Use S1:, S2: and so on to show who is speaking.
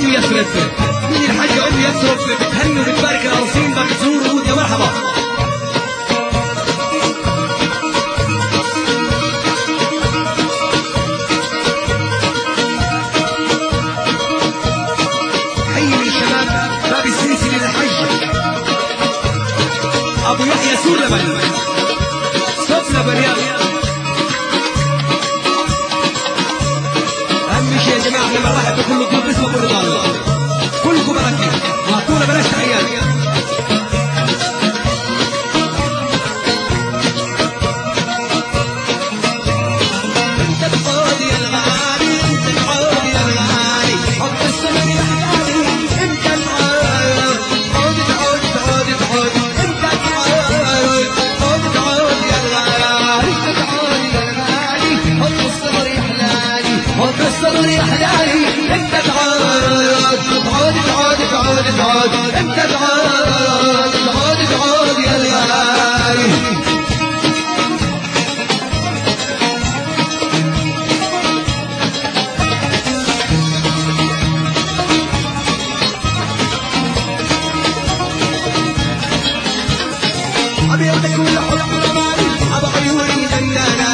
S1: أم يثرب. من الحاجة أم يثرب بتهني وبتبارك العروسين بتزور ورود يا مرحبا. حي من شباب باب السيسي للحج أبو يحيى سولبن صفنا برياض. أهم شيء يا جماعة لما واحد بكل ضيوف اسمه كل ضال كلكم بركة وأعطونا بلاش تحيات. أنت تعود يا الغالي أنت تعود يا الغالي حب السمر يا حلالي أنت تعود تعود تعود تعود تعود أنت تعود تعود تعود يا الغالي أنت تعود يا الغالي حب السمر يا حلالي حب السمر يا حلالي أنت تعود تعود تعود تعود تعود أنت تعود تعود تعود يا الغالي. أبيضك ولا حب رمادي أبو عيوني جنانة